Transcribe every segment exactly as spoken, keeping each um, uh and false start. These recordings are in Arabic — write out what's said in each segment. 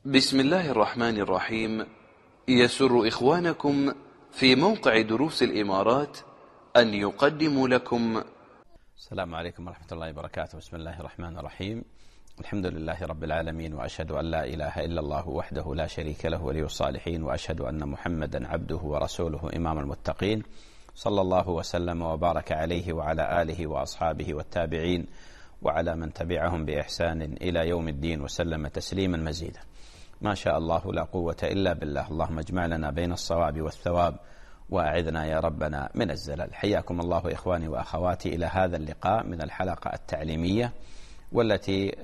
بسم الله الرحمن الرحيم. يسر إخوانكم في موقع دروس الإمارات أن يقدموا لكم. السلام عليكم ورحمة الله وبركاته. بسم الله الرحمن الرحيم. الحمد لله رب العالمين، وأشهد أن لا إله إلا الله وحده لا شريك له ولي الصالحين، وأشهد أن محمدا عبده ورسوله إمام المتقين، صلى الله وسلم وبارك عليه وعلى آله وأصحابه والتابعين وعلى من تبعهم بإحسان إلى يوم الدين، وسلم تسليما مزيدا. ما شاء الله لا قوة إلا بالله. اللهم اجمع لنا بين الصواب والثواب، وأعذنا يا ربنا من الزلل. حياكم الله إخواني وأخواتي إلى هذا اللقاء من الحلقة التعليمية، والتي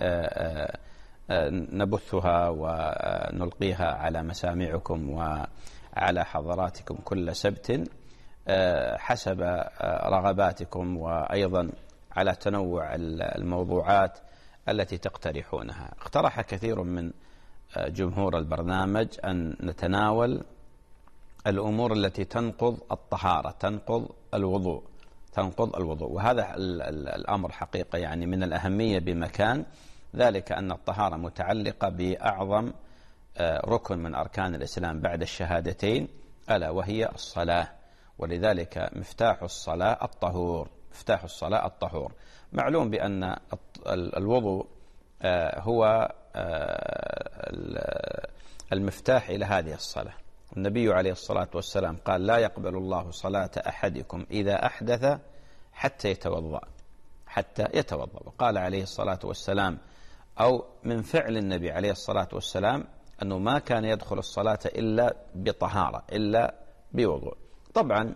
نبثها ونلقيها على مسامعكم وعلى حضراتكم كل سبت حسب رغباتكم، وأيضا على تنوع الموضوعات التي تقترحونها. اقترح كثير من جمهور البرنامج أن نتناول الأمور التي تنقض الطهارة، تنقض الوضوء تنقض الوضوء وهذا الأمر حقيقة يعني من الأهمية بمكان، ذلك أن الطهارة متعلقة بأعظم ركن من أركان الإسلام بعد الشهادتين، ألا وهي الصلاة. ولذلك مفتاح الصلاة الطهور مفتاح الصلاة الطهور. معلوم بأن الوضوء هو المفتاح إلى هذه الصلاة. النبي عليه الصلاة والسلام قال: لا يقبل الله صلاة أحدكم إذا أحدث حتى يتوضأ حتى يتوضأ وقال عليه الصلاة والسلام، أو من فعل النبي عليه الصلاة والسلام، أنه ما كان يدخل الصلاة إلا بطهارة، إلا بوضوء. طبعا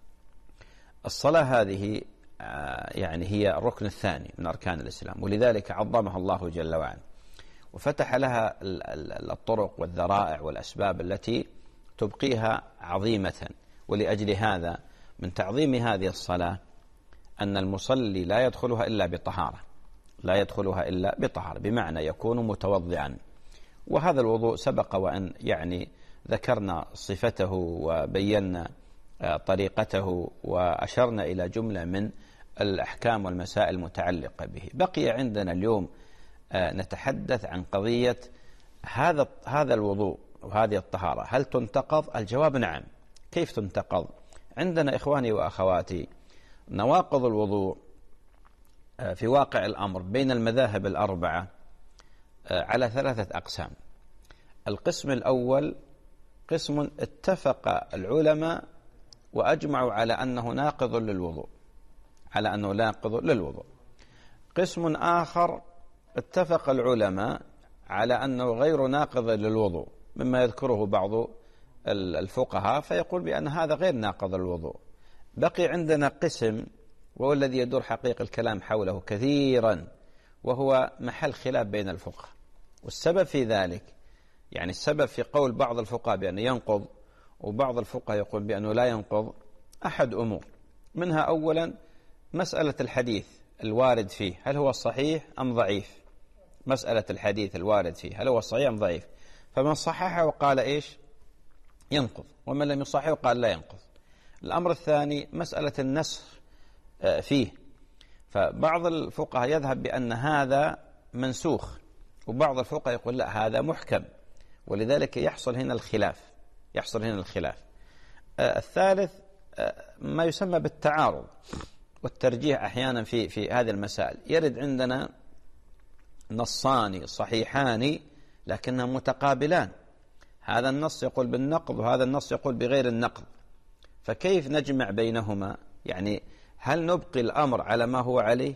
الصلاة هذه يعني هي الركن الثاني من أركان الإسلام، ولذلك عظمها الله جل وعلا وفتح لها الطرق والذرائع والأسباب التي تبقيها عظيمة. ولأجل هذا من تعظيم هذه الصلاة أن المصلي لا يدخلها إلا بطهارة لا يدخلها إلا بطهارة بمعنى يكون متوضعا. وهذا الوضوء سبق وأن يعني ذكرنا صفته وبينا طريقته وأشرنا إلى جملة من الأحكام والمسائل المتعلقة به. بقي عندنا اليوم نتحدث عن قضية هذا هذا الوضوء وهذه الطهارة، هل تنتقض؟ الجواب نعم. كيف تنتقض؟ عندنا إخواني وأخواتي نواقض الوضوء في واقع الأمر بين المذاهب الأربعة على ثلاثة أقسام. القسم الأول قسم اتفق العلماء وأجمعوا على أنه ناقض للوضوء على أنه ناقض للوضوء. قسم آخر اتفق العلماء على أنه غير ناقض للوضوء، مما يذكره بعض الفقهاء فيقول بأن هذا غير ناقض للوضوء. بقي عندنا قسم وهو الذي يدور حقيقة الكلام حوله كثيرا، وهو محل خلاف بين الفقهاء. والسبب في ذلك يعني السبب في قول بعض الفقهاء بأنه ينقض وبعض الفقهاء يقول بأنه لا ينقض أحد أمور. منها أولا مسألة الحديث الوارد فيه، هل هو صحيح أم ضعيف؟ مسألة الحديث الوارد فيه هل هو صحيح أم ضعيف؟ فمن صححه وقال إيش؟ ينقض، ومن لم يصححه قال لا ينقض. الأمر الثاني مسألة النسخ فيه، فبعض الفقهاء يذهب بأن هذا منسوخ، وبعض الفقهاء يقول لا هذا محكم، ولذلك يحصل هنا الخلاف يحصل هنا الخلاف آه الثالث آه ما يسمى بالتعارض والترجيح. أحيانا في في هذه المسائل يرد عندنا نصان صحيحان لكنهم متقابلان، هذا النص يقول بالنقض وهذا النص يقول بغير النقض، فكيف نجمع بينهما؟ يعني هل نبقي الأمر على ما هو عليه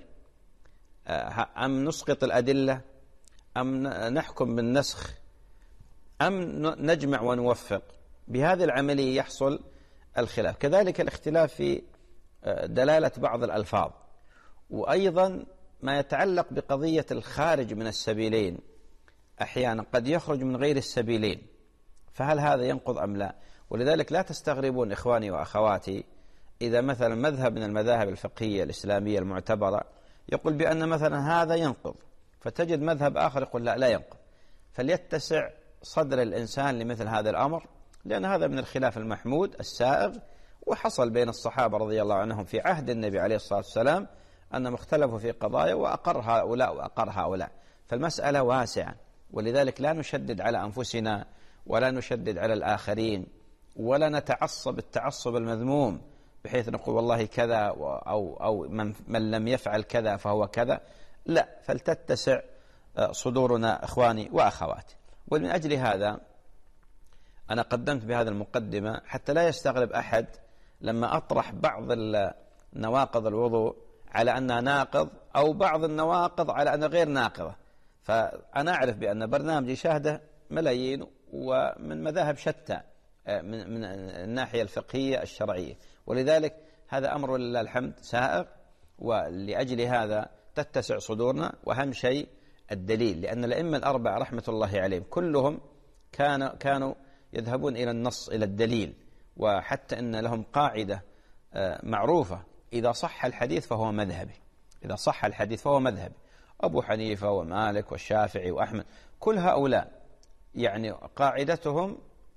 آه أم نسقط الأدلة أم نحكم بالنسخ أم نجمع ونوفق؟ بهذه العملية يحصل الخلاف. كذلك الاختلاف في دلالة بعض الألفاظ، وأيضا ما يتعلق بقضية الخارج من السبيلين، أحيانا قد يخرج من غير السبيلين، فهل هذا ينقض أم لا؟ ولذلك لا تستغربون إخواني وأخواتي إذا مثلا مذهب من المذاهب الفقهية الإسلامية المعتبرة يقول بأن مثلا هذا ينقض، فتجد مذهب آخر يقول لا لا ينقض. فليتسع صدر الإنسان لمثل هذا الأمر، لأن هذا من الخلاف المحمود السائغ، وحصل بين الصحابة رضي الله عنهم في عهد النبي عليه الصلاة والسلام أنهم اختلفوا في قضايا وأقر هؤلاء وأقر هؤلاء، فالمسألة واسعة ولذلك لا نشدد على أنفسنا ولا نشدد على الآخرين ولا نتعصب التعصب المذموم بحيث نقول والله كذا أو, أو من, من لم يفعل كذا فهو كذا. لا، فلتتسع صدورنا إخواني وأخواتي. ومن أجل هذا أنا قدمت بهذا المقدمة حتى لا يستغرب أحد لما أطرح بعض نواقض الوضوء على أنها ناقض أو بعض النواقض على أنها غير ناقضة. فأنا أعرف بأن برنامجي شاهده ملايين ومن مذاهب شتى من, من الناحية الفقهية الشرعية، ولذلك هذا أمر لله الحمد سائغ، ولأجل هذا تتسع صدورنا. وأهم شيء الدليل، لأن الأئمة الأربعة رحمة الله عليهم كلهم كانوا كانوا يذهبون إلى النص، إلى الدليل، وحتى أن لهم قاعدة معروفة: إذا صح الحديث فهو مذهبي، إذا صح الحديث فهو مذهبي. أبو حنيفة ومالك والشافعي وأحمد كل هؤلاء يعني قاعدتهم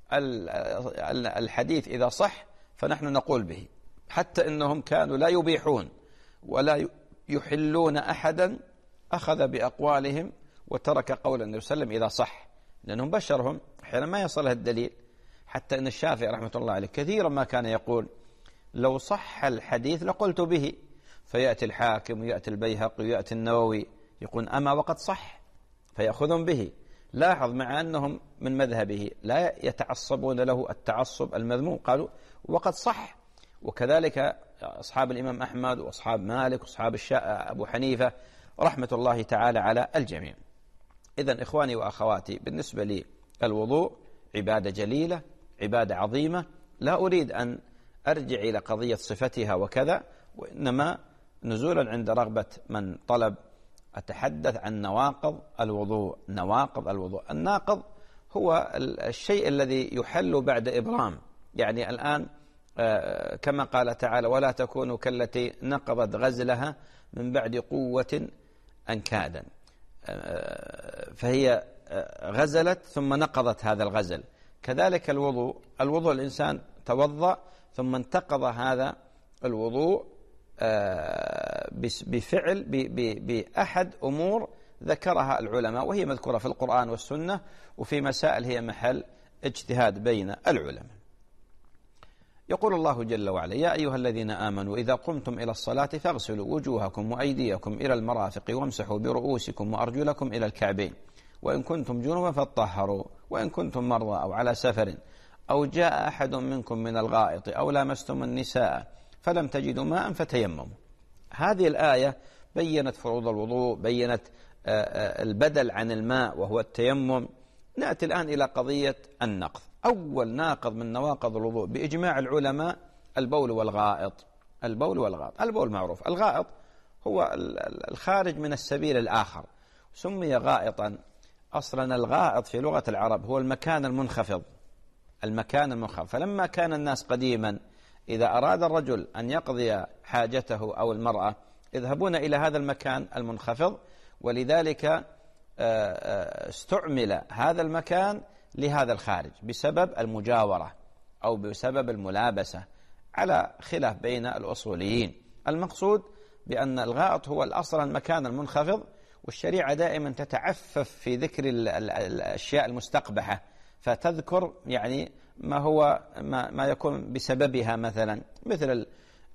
الحديث إذا صح فنحن نقول به، حتى إنهم كانوا لا يبيحون ولا يحلون أحدا أخذ بأقوالهم وترك قول النبي صلى الله عليه وسلم إذا صح، لأنهم بشرهم أحيانا ما يصلها الدليل. حتى أن الشافعي رحمة الله عليه كثيرا ما كان يقول: لو صح الحديث لقلت به. فيأتي الحاكم ويأتي البيهقي ويأتي النووي يقول: أما وقد صح، فيأخذون به. لاحظ مع أنهم من مذهبه لا يتعصبون له التعصب المذموم، قالوا وقد صح. وكذلك أصحاب الإمام أحمد وأصحاب مالك وأصحاب أبو حنيفة رحمة الله تعالى على الجميع. إذن إخواني وأخواتي، بالنسبة لي الوضوء عبادة جليلة، عبادة عظيمة، لا أريد أن أرجع إلى قضية صفتها وكذا، وإنما نزولا عند رغبة من طلب أتحدث عن نواقض الوضوء. نواقض الوضوء، الناقض هو الشيء الذي يحل بعد إبرام. يعني الآن كما قال تعالى: ولا تكونوا كالتي نقضت غزلها من بعد قوة أنكادا. فهي غزلت ثم نقضت هذا الغزل. كذلك الوضوء، الوضوء الإنسان توضأ ثم انتقض هذا الوضوء بفعل بأحد أمور ذكرها العلماء، وهي مذكورة في القرآن والسنة، وفي مسائل هي محل اجتهاد بين العلماء. يقول الله جل وعلا: يا أيها الذين آمنوا إذا قمتم إلى الصلاة فاغسلوا وجوهكم وأيديكم إلى المرافق وامسحوا برؤوسكم وأرجلكم إلى الكعبين وإن كنتم جنبا فاطهروا وإن كنتم مرضى أو على سفر أو جاء أحد منكم من الغائط أو لامستم النساء فلم تجدوا ماء فتيمموا. هذه الآية بينت فروض الوضوء، بينت البدل عن الماء وهو التيمم. نأتي الآن إلى قضية النقض. أول ناقض من نواقض الوضوء بإجماع العلماء البول والغائط. البول والغائط، البول معروف، الغائط هو الخارج من السبيل الآخر، سمي غائطا. أصلا الغائط في لغة العرب هو المكان المنخفض، المكان المنخفض. فلما كان الناس قديما إذا أراد الرجل أن يقضي حاجته أو المرأة يذهبون إلى هذا المكان المنخفض، ولذلك استعمل هذا المكان لهذا الخارج بسبب المجاورة أو بسبب الملابسة، على خلاف بين الأصوليين. المقصود بأن الغائط هو الأصل المكان المنخفض، والشريعة دائما تتعفف في ذكر الأشياء المستقبحة، فتذكر يعني ما هو ما, ما يكون بسببها، مثلا مثل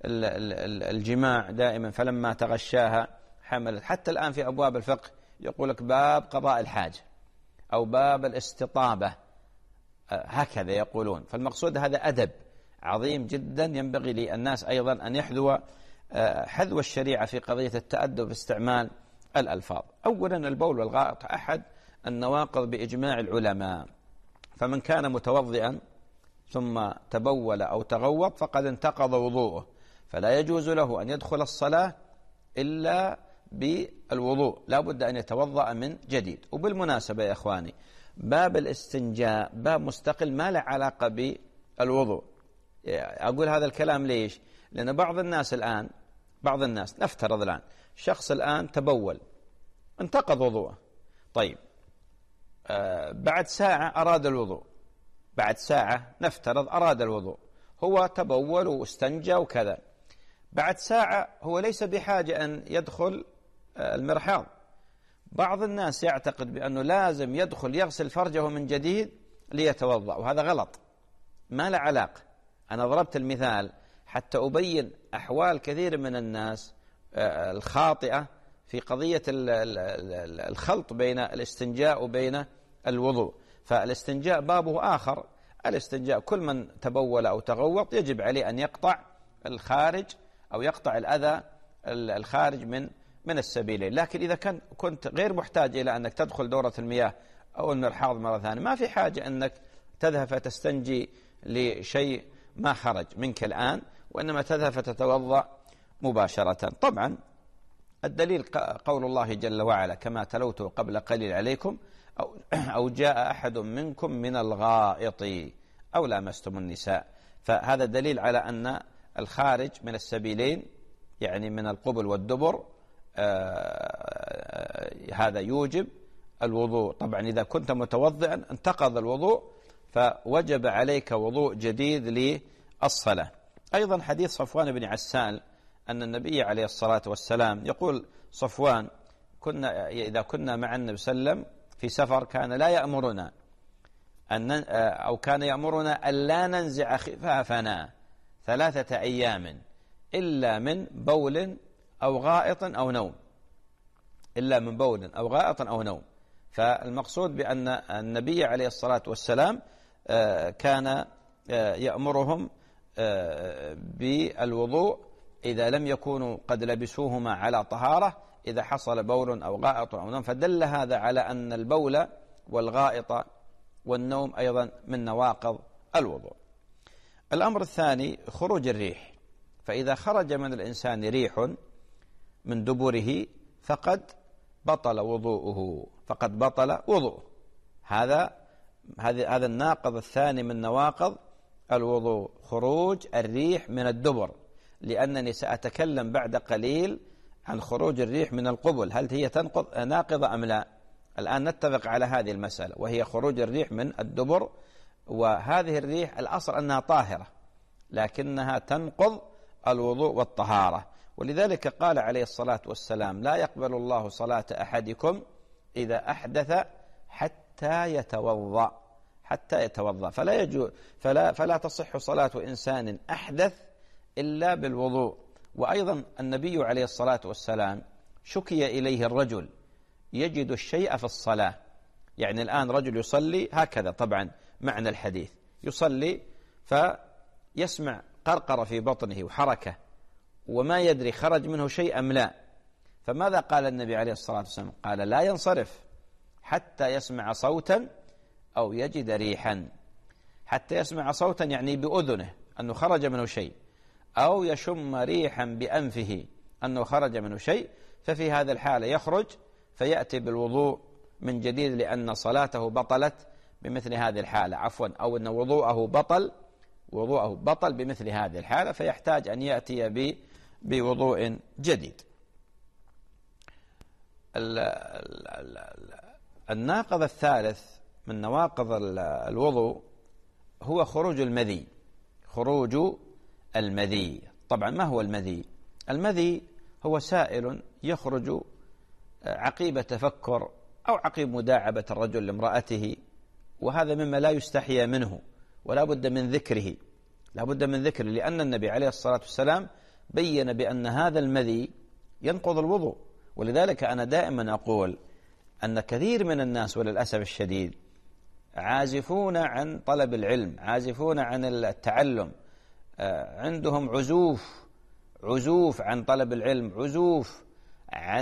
الجماع دائما فلما تغشاها حملت. حتى الآن في أبواب الفقه يقول لك باب قضاء الحاجة أو باب الاستطابة، هكذا يقولون. فالمقصود هذا أدب عظيم جدا، ينبغي للناس أيضا أن يحذو حذو الشريعة في قضية التأدب في استعمال الألفاظ. أولا البول والغائط أحد النواقض بإجماع العلماء، فمن كان متوضئا ثم تبول أو تغوط فقد انتقض وضوءه، فلا يجوز له أن يدخل الصلاة إلا بالوضوء، لا بد أن يتوضأ من جديد. وبالمناسبة يا إخواني، باب الاستنجاء باب مستقل ما له علاقة بالوضوء. أقول هذا الكلام ليش؟ لأن بعض الناس الآن بعض الناس نفترض الآن شخص الآن تبول انتقض وضوءه، طيب آه بعد ساعة أراد الوضوء، بعد ساعة نفترض أراد الوضوء، هو تبول واستنجى وكذا، بعد ساعة هو ليس بحاجة أن يدخل آه المرحاض، بعض الناس يعتقد بأنه لازم يدخل يغسل فرجه من جديد ليتوضأ، وهذا غلط، ما له علاقة. أنا ضربت المثال حتى أبين أحوال كثير من الناس الخاطئة في قضية الخلط بين الاستنجاء وبين الوضوء. فالاستنجاء بابه آخر. الاستنجاء كل من تبول أو تغوط يجب عليه أن يقطع الخارج أو يقطع الأذى الخارج من من السبيلين. لكن إذا كان كنت غير محتاج إلى أنك تدخل دورة المياه أو المرحاض مرة ثانية، ما في حاجة أنك تذهب فتستنجي لشيء ما خرج منك الآن، وإنما تذهب فتتوضأ مباشرة. طبعا الدليل قول الله جل وعلا كما تلوته قبل قليل عليكم أو, أو جاء أحد منكم من الغائط أو لامستم النساء. فهذا دليل على أن الخارج من السبيلين يعني من القبل والدبر آه هذا يوجب الوضوء. طبعا إذا كنت متوضئا انتقض الوضوء فوجب عليك وضوء جديد للصلاة. أيضا حديث صفوان بن عسال أن النبي عليه الصلاة والسلام يقول صفوان كنا إذا كنا مع النبي صلى الله عليه وسلم في سفر كان لا يأمرنا أن أو كان يأمرنا ألا ننزع خفافنا ثلاثة أيام إلا من بول أو غائط أو نوم، إلا من بول أو غائط أو نوم. فالمقصود بأن النبي عليه الصلاة والسلام كان يأمرهم بالوضوء إذا لم يكونوا قد لبسوهما على طهارة إذا حصل بول أو غائط أو نوم. فدل هذا على أن البول والغائط والنوم أيضا من نواقض الوضوء. الأمر الثاني خروج الريح. فإذا خرج من الإنسان ريح من دبره فقد بطل وضوءه فقد بطل وضوءه. هذا هذا الناقض الثاني من نواقض الوضوء، خروج الريح من الدبر، لأنني سأتكلم بعد قليل عن خروج الريح من القبل، هل هي تنقض ناقضة أم لا؟ الآن نتفق على هذه المسألة وهي خروج الريح من الدبر. وهذه الريح الأصل أنها طاهرة لكنها تنقض الوضوء والطهارة، ولذلك قال عليه الصلاة والسلام لا يقبل الله صلاة أحدكم إذا أحدث حتى يتوضأ حتى يتوضأ فلا يجوز فلا فلا تصح صلاة إنسان أحدث إلا بالوضوء. وأيضا النبي عليه الصلاة والسلام شكي إليه الرجل يجد الشيء في الصلاة. يعني الآن رجل يصلي هكذا، طبعا معنى الحديث يصلي فيسمع قرقرة في بطنه وحركة وما يدري خرج منه شيء أم لا. فماذا قال النبي عليه الصلاة والسلام؟ قال لا ينصرف حتى يسمع صوتا أو يجد ريحا. حتى يسمع صوتا يعني بأذنه أنه خرج منه شيء، أو يشم ريحا بأنفه أنه خرج منه شيء. ففي هذا الحالة يخرج فيأتي بالوضوء من جديد لأن صلاته بطلت بمثل هذه الحالة، عفوا أو أن وضوءه بطل وضوءه بطل بمثل هذه الحالة، فيحتاج أن يأتي بوضوء جديد. الناقض الثالث من نواقض الوضوء هو خروج المذي. خروج المذي. طبعا ما هو المذي؟ المذي هو سائل يخرج عقيب تفكر أو عقيب مداعبة الرجل لامرأته، وهذا مما لا يستحيا منه ولا بد من ذكره لا بد من ذكره لأن النبي عليه الصلاة والسلام بين بأن هذا المذي ينقض الوضوء. ولذلك أنا دائما أقول أن كثير من الناس وللأسف الشديد عازفون عن طلب العلم، عازفون عن التعلم، عندهم عزوف عزوف عن طلب العلم، عزوف عن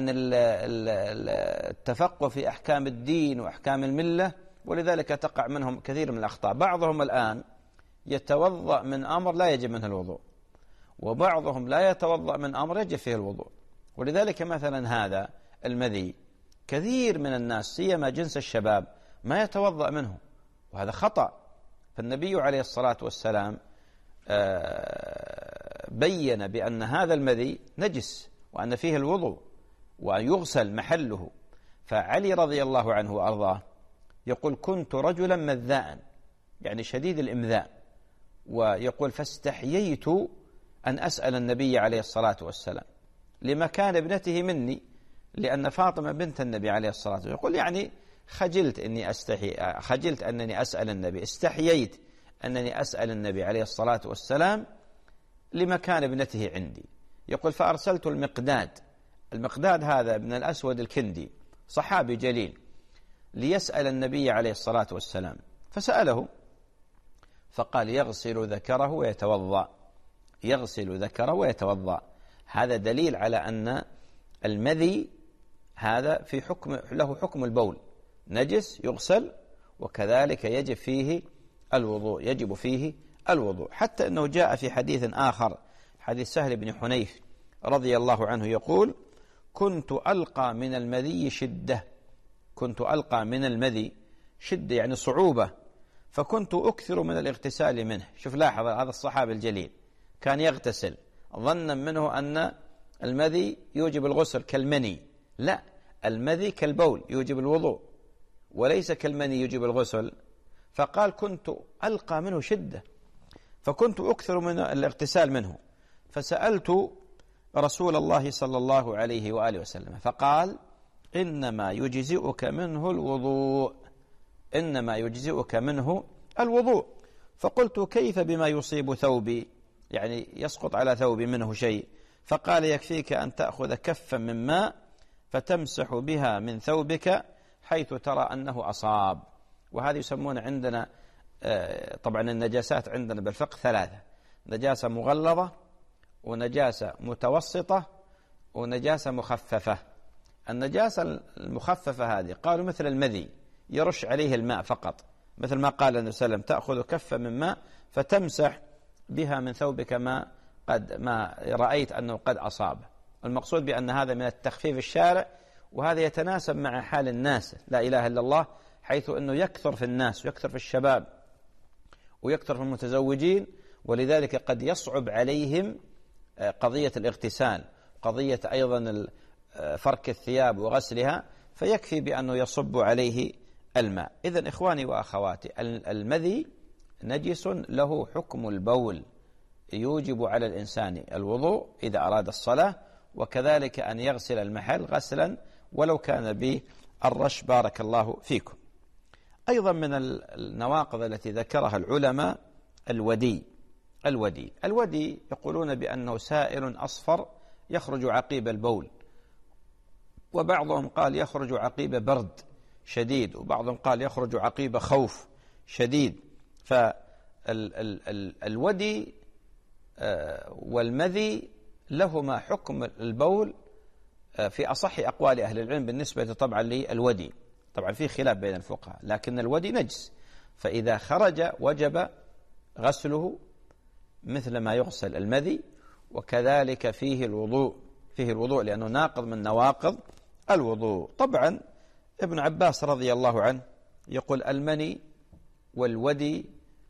التفقه في أحكام الدين وأحكام الملة، ولذلك تقع منهم كثير من الأخطاء. بعضهم الآن يتوضأ من أمر لا يجب منه الوضوء، وبعضهم لا يتوضأ من أمر يجب فيه الوضوء. ولذلك مثلا هذا المذي كثير من الناس سيما جنس الشباب ما يتوضأ منه، وهذا خطأ. فالنبي عليه الصلاة والسلام بين بأن هذا المذي نجس وأن فيه الوضوء وأن يغسل محله. فعلي رضي الله عنه وأرضاه يقول كنت رجلا مذاء يعني شديد الإمذاء، ويقول فاستحييت أن أسأل النبي عليه الصلاة والسلام لمكان ابنته مني، لأن فاطمة بنت النبي عليه الصلاة والسلام يقول يعني خجلت إني أستحي خجلت أنني أسأل النبي، استحييت أنني أسأل النبي عليه الصلاة والسلام لمكان ابنته عندي. يقول فأرسلت المقداد، المقداد هذا ابن الأسود الكندي صحابي جليل، ليسأل النبي عليه الصلاة والسلام، فسأله فقال يغسل ذكره ويتوضأ، يغسل ذكره ويتوضأ. هذا دليل على أن المذي هذا في حكم له حكم البول، نجس يغسل، وكذلك يجب فيه الوضوء، يجب فيه الوضوء. حتى أنه جاء في حديث آخر، حديث سهل بن حنيف رضي الله عنه يقول كنت ألقى من المذي شدة، كنت ألقى من المذي شدة يعني صعوبة، فكنت أكثر من الاغتسال منه. شوف لاحظ هذا الصحابي الجليل كان يغتسل ظنا منه أن المذي يوجب الغسل كالمني، لا، المذي كالبول يوجب الوضوء وليس كالمني يوجب الغسل. فقال كنت ألقى منه شدة فكنت أكثر من الاغتسال منه، فسألت رسول الله صلى الله عليه وآله وسلم فقال إنما يجزئك منه الوضوء، إنما يجزئك منه الوضوء. فقلت كيف بما يصيب ثوبي، يعني يسقط على ثوبي منه شيء؟ فقال يكفيك أن تأخذ كفا من ماء فتمسح بها من ثوبك حيث ترى أنه أصاب. وهذه يسمون عندنا طبعا النجاسات عندنا بالفقه ثلاثة: نجاسة مغلظة، ونجاسة متوسطة، ونجاسة مخففة. النجاسة المخففة هذه قالوا مثل المذي يرش عليه الماء فقط، مثل ما قال النبي صلى الله عليه وسلم تأخذ كفة من ماء فتمسح بها من ثوبك ما قد ما رأيت أنه قد أصاب. المقصود بأن هذا من التخفيف الشارع، وهذا يتناسب مع حال الناس لا إله إلا الله، حيث أنه يكثر في الناس ويكثر في الشباب ويكثر في المتزوجين، ولذلك قد يصعب عليهم قضية الاغتسال، قضية أيضا فرك الثياب وغسلها، فيكفي بأنه يصب عليه الماء. إذن إخواني وأخواتي، المذي نجس له حكم البول، يوجب على الإنسان الوضوء إذا أراد الصلاة، وكذلك أن يغسل المحل غسلا ولو كان بالرش. بارك الله فيكم. أيضا من النواقض التي ذكرها العلماء الودي. الودي الودي يقولون بأنه سائل أصفر يخرج عقيب البول، وبعضهم قال يخرج عقيب برد شديد، وبعضهم قال يخرج عقيب خوف شديد. فالودي والمذي لهما حكم البول في أصح أقوال أهل العلم بالنسبة طبعا للودي. طبعا في خلاف بين الفقهاء، لكن الودي نجس، فإذا خرج وجب غسله مثل ما يغسل المذي، وكذلك فيه الوضوء، فيه الوضوء لأنه ناقض من نواقض الوضوء. طبعا ابن عباس رضي الله عنه يقول المني والودي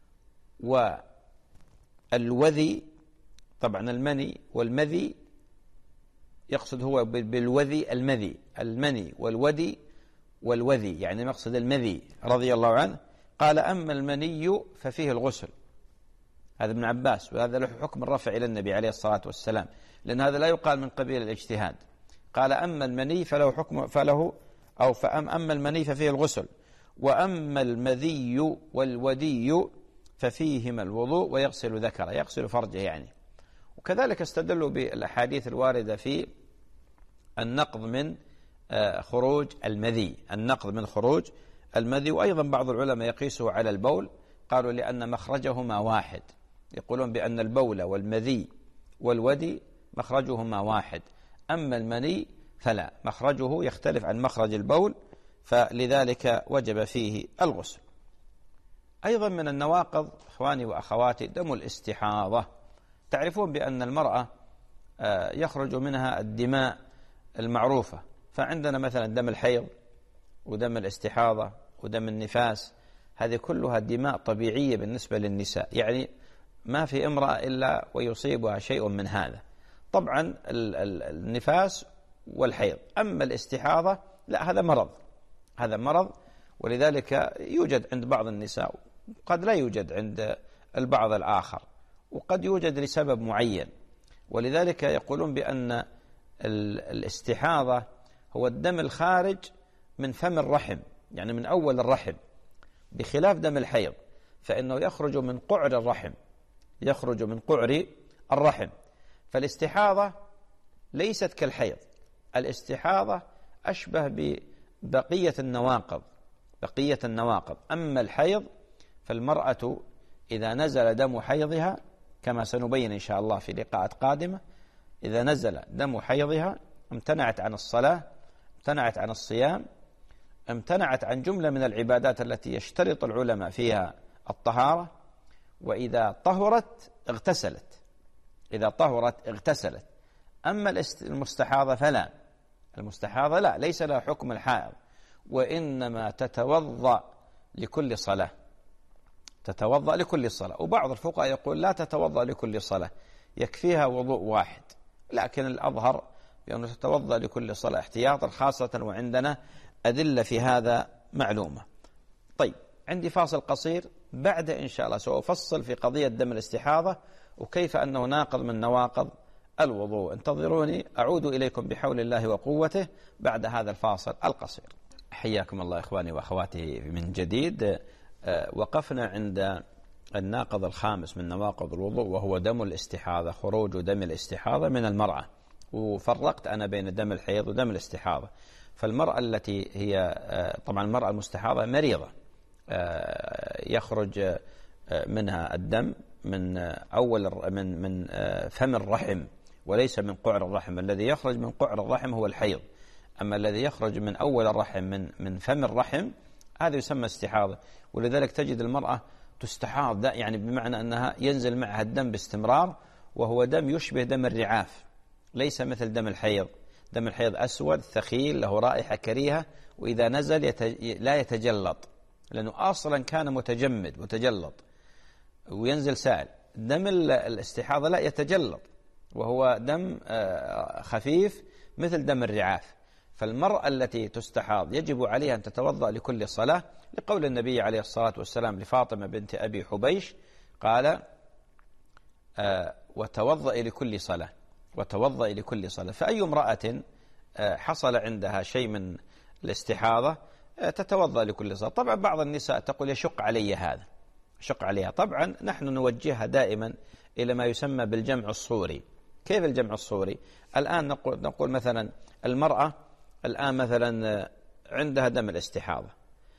والوذي، طبعا المني والمذي يقصد هو بالوذي المذي، المني والودي والوذي يعني مقصد المذي رضي الله عنه. قال أما المني ففيه الغسل، هذا ابن عباس، وهذا له حكم الرفع إلى النبي عليه الصلاة والسلام، لأن هذا لا يقال من قبيل الاجتهاد. قال أما المني فله حكم فله أو فأم أما المني ففيه الغسل، وأما المذي والودي ففيهما الوضوء ويغسل ذكره، يغسل فرجه يعني. وكذلك استدلوا بالأحاديث الواردة في النقض من خروج المذي، النقض من خروج المذي. وأيضا بعض العلماء يقيسه على البول، قالوا لأن مخرجهما واحد، يقولون بأن البول والمذي والودي مخرجهما واحد، أما المني فلا، مخرجه يختلف عن مخرج البول، فلذلك وجب فيه الغسل. أيضا من النواقض إخواني وأخواتي دم الاستحاضة. تعرفون بأن المرأة يخرج منها الدماء المعروفة، فعندنا مثلا دم الحيض ودم الاستحاضة ودم النفاس، هذه كلها دماء طبيعية بالنسبة للنساء، يعني ما في امرأة إلا ويصيبها شيء من هذا. طبعا النفاس والحيض. أما الاستحاضة لا، هذا مرض، هذا مرض، ولذلك يوجد عند بعض النساء، قد لا يوجد عند البعض الآخر، وقد يوجد لسبب معين. ولذلك يقولون بأن الاستحاضة هو الدم الخارج من فم الرحم، يعني من أول الرحم، بخلاف دم الحيض فإنه يخرج من قعر الرحم، يخرج من قعر الرحم. فالاستحاضة ليست كالحيض، الاستحاضة أشبه ببقية النواقض، بقية النواقض. أما الحيض فالمرأة إذا نزل دم حيضها كما سنبين إن شاء الله في لقاءات قادمة، إذا نزل دم حيضها امتنعت عن الصلاة، امتنعت عن الصيام، امتنعت عن جملة من العبادات التي يشترط العلماء فيها الطهارة. وإذا طهرت اغتسلت، إذا طهرت اغتسلت. أما المستحاضة فلا، المستحاضة لا، ليس لها حكم الحائض، وإنما تتوضأ لكل صلاة، تتوضأ لكل صلاة. وبعض الفقهاء يقول لا تتوضأ لكل صلاة، يكفيها وضوء واحد، لكن الأظهر بأنه تتوضأ لكل صلاة احتياطا، خاصة وعندنا أدلة في هذا معلومة. طيب، عندي فاصل قصير، بعد إن شاء الله سأفصل في قضية دم الاستحاضة وكيف أنه ناقض من نواقض الوضوء. انتظروني، أعود إليكم بحول الله وقوته بعد هذا الفاصل القصير. حياكم الله إخواني وأخواتي من جديد. وقفنا عند الناقض الخامس من نواقض الوضوء، وهو دم الاستحاضة، خروج دم الاستحاضة من المرأة. وفرقت أنا بين دم الحيض ودم الاستحاضة. فالمرأة التي هي طبعا المرأة المستحاضة مريضة، يخرج منها الدم من أول من من فم الرحم وليس من قعر الرحم. الذي يخرج من قعر الرحم هو الحيض، أما الذي يخرج من أول الرحم من من فم الرحم هذا يسمى استحاضة. ولذلك تجد المرأة تستحاض، يعني بمعنى أنها ينزل معها الدم باستمرار، وهو دم يشبه دم الرعاف، ليس مثل دم الحيض. دم الحيض أسود ثقيل له رائحة كريهة، وإذا نزل يتج... لا يتجلط، لأنه أصلا كان متجمد متجلط وينزل سائل. دم الاستحاضة لا يتجلط، وهو دم خفيف مثل دم الرعاف. فالمرأة التي تستحاض يجب عليها أن تتوضأ لكل صلاة، لقول النبي عليه الصلاة والسلام لفاطمة بنت أبي حبيش قال آه وتوضئي لكل صلاة، وتوضئي لكل صلاة. فأي امرأة آه حصل عندها شيء من الاستحاضة آه تتوضأ لكل صلاة. طبعا بعض النساء تقول يشق علي هذا، يشق عليها. طبعا نحن نوجهها دائما إلى ما يسمى بالجمع الصوري. كيف الجمع الصوري؟ الآن نقول, نقول مثلا المرأة الآن مثلا عندها دم الاستحاضة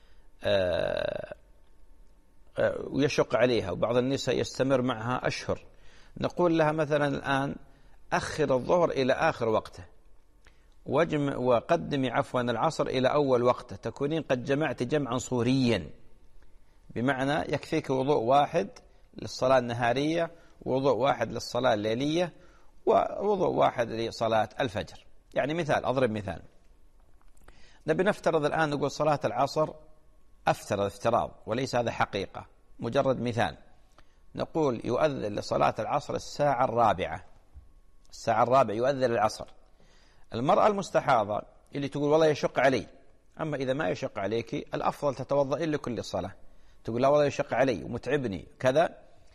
ويشق عليها، وبعض النساء يستمر معها أشهر. نقول لها مثلا الآن أخر الظهر إلى آخر وقته، وجم وقدمي عفوا العصر إلى أول وقته، تكونين قد جمعت جمعا صوريا، بمعنى يكفيك وضوء واحد للصلاة النهارية، ووضوء واحد للصلاة الليلية، ووضوء واحد لصلاة الفجر. يعني مثال، أضرب مثال، نبي نفترض الآن نقول صلاة العصر، أفترض افتراض وليس هذا حقيقة، مجرد مثال، نقول يؤذن لصلاة العصر الساعة الرابعة، الساعة الرابعة يؤذن العصر. المرأة المستحاضة اللي تقول والله يشق علي، أما إذا ما يشق عليك الأفضل تتوضئين لكل صلاة. تقول لا والله يشق علي ومتعبني كذا،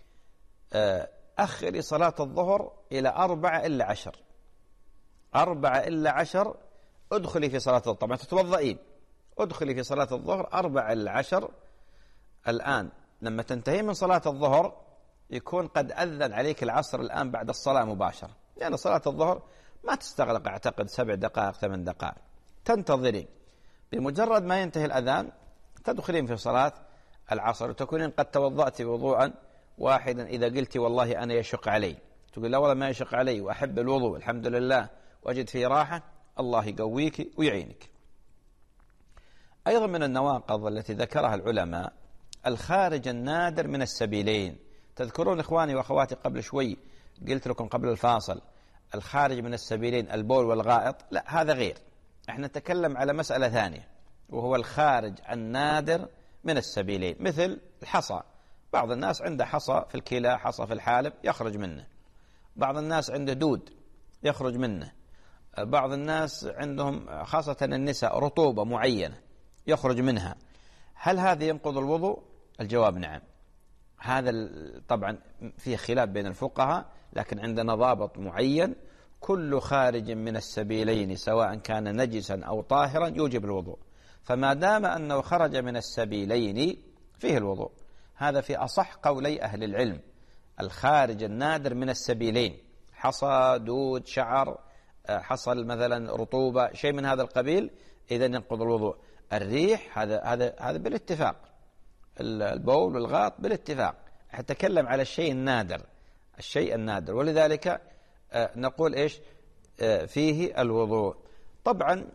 أخري صلاة الظهر إلى أربعة إلا عشر، أربعة إلا عشر ادخلي في صلاة الظهر. طبعا تتوضئين، ادخلي في صلاة الظهر أربعة إلا عشر. الآن لما تنتهي من صلاة الظهر يكون قد أذن عليك العصر الآن بعد الصلاة مباشرة، لأن يعني صلاة الظهر ما تستغرق أعتقد سبع دقائق ثمان دقائق، تنتظرين بمجرد ما ينتهي الأذان تدخلين في صلاة العصر، وتكونين قد توضأت وضوءا واحدا. إذا قلت والله أنا يشق علي، تقول لا والله ما يشق علي وأحب الوضوء الحمد لله وأجد فيه راحة، الله يقويك ويعينك. أيضا من النواقض التي ذكرها العلماء الخارج النادر من السبيلين. تذكرون إخواني وأخواتي قبل شوي قلت لكم قبل الفاصل الخارج من السبيلين البول والغائط، لا هذا غير، احنا نتكلم على مسألة ثانية، وهو الخارج النادر من السبيلين، مثل الحصى. بعض الناس عنده حصى في الكلى، حصى في الحالب يخرج منه، بعض الناس عنده دود يخرج منه، بعض الناس عندهم خاصة النساء رطوبة معينة يخرج منها. هل هذا ينقض الوضوء؟ الجواب نعم. هذا طبعا فيه خلاف بين الفقهاء، لكن عندنا ضابط معين، كل خارج من السبيلين سواء كان نجسا أو طاهرا يوجب الوضوء، فما دام أنه خرج من السبيلين فيه الوضوء. هذا في أصح قولي أهل العلم. الخارج النادر من السبيلين، حصى، دود، شعر، حصل مثلا رطوبة، شيء من هذا القبيل، إذا ينقض الوضوء. الريح هذا هذا هذا بالاتفاق، البول والغائط بالاتفاق. أتكلم على الشيء النادر، الشيء النادر، ولذلك نقول إيش فيه الوضوء. طبعا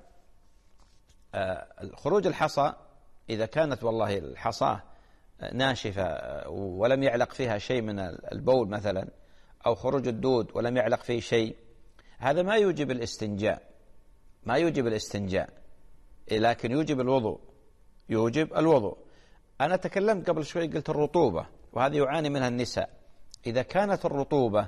خروج الحصى إذا كانت والله الحصى ناشفة ولم يعلق فيها شيء من البول مثلا، أو خروج الدود ولم يعلق فيه شيء، هذا ما يوجب الاستنجاء، ما يوجب الاستنجاء، لكن يوجب الوضوء، يوجب الوضوء. أنا تكلمت قبل شوي قلت الرطوبة، وهذه يعاني منها النساء. إذا كانت الرطوبة